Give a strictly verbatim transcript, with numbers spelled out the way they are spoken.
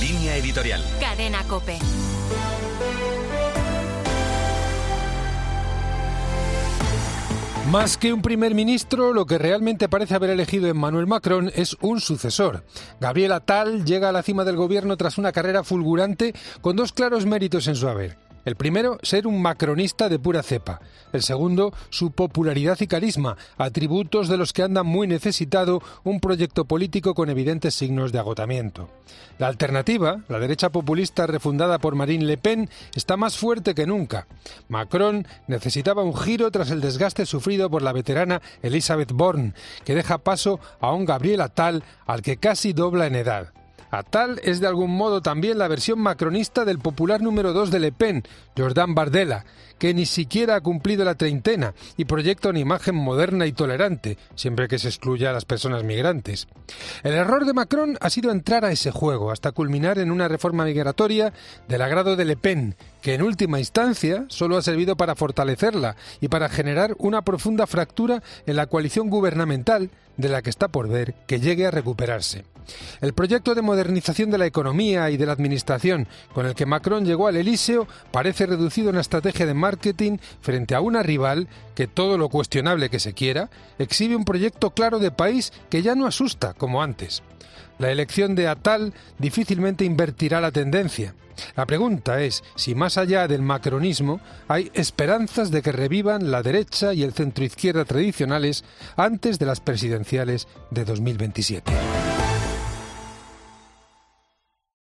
Línea editorial. Cadena COPE. Más que un primer ministro, lo que realmente parece haber elegido Emmanuel Macron es un sucesor. Gabriel Attal llega a la cima del gobierno tras una carrera fulgurante con dos claros méritos en su haber. El primero, ser un macronista de pura cepa. El segundo, su popularidad y carisma, atributos de los que anda muy necesitado un proyecto político con evidentes signos de agotamiento. La alternativa, la derecha populista refundada por Marine Le Pen, está más fuerte que nunca. Macron necesitaba un giro tras el desgaste sufrido por la veterana Elisabeth Borne, que deja paso a un Gabriel Attal al que casi dobla en edad. Attal es de algún modo también la versión macronista del popular número dos de Le Pen, Jordan Bardella, que ni siquiera ha cumplido la treintena y proyecta una imagen moderna y tolerante, siempre que se excluya a las personas migrantes. El error de Macron ha sido entrar a ese juego, hasta culminar en una reforma migratoria del agrado de Le Pen, que en última instancia solo ha servido para fortalecerla y para generar una profunda fractura en la coalición gubernamental de la que está por ver que llegue a recuperarse. El proyecto de modernización de la economía y de la administración con el que Macron llegó al Elíseo parece reducido a una estrategia de marketing frente a una rival que, todo lo cuestionable que se quiera, exhibe un proyecto claro de país que ya no asusta como antes. La elección de Attal difícilmente invertirá la tendencia. La pregunta es si más allá del macronismo hay esperanzas de que revivan la derecha y el centroizquierda tradicionales antes de las presidenciales de dos mil veintisiete.